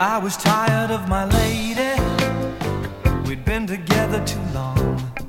I was tired of my lady. We'd been together too long,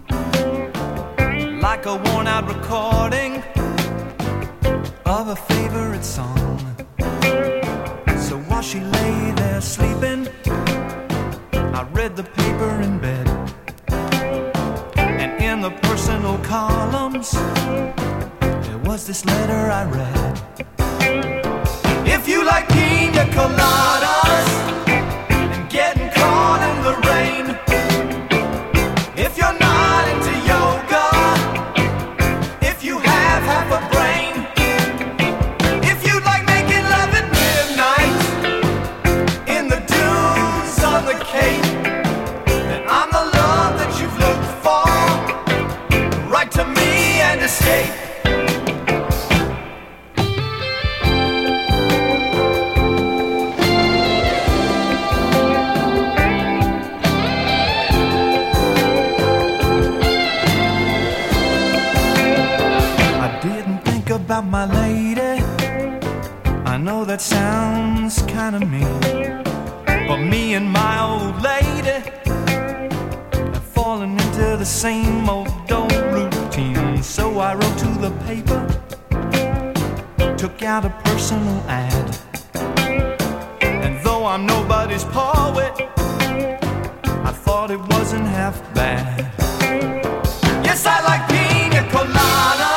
like a worn-out recording of a favorite song. So while she lay there sleeping, I read the paper in bed, and in the personal columns there was this letter I read. If you like pina coladas and getting caught in the rain, if you're not into yoga, if you have half a brain, if you like making love at midnight in the dunes on the Cape, then I'm the love that you've looked for. Write to me and escape. About my lady, I know that sounds kinda mean, but me and my old lady have fallen into the same old routine. So I wrote to the paper, took out a personal ad, and though I'm nobody's poet, I thought it wasn't half bad. Yes, I like pina colada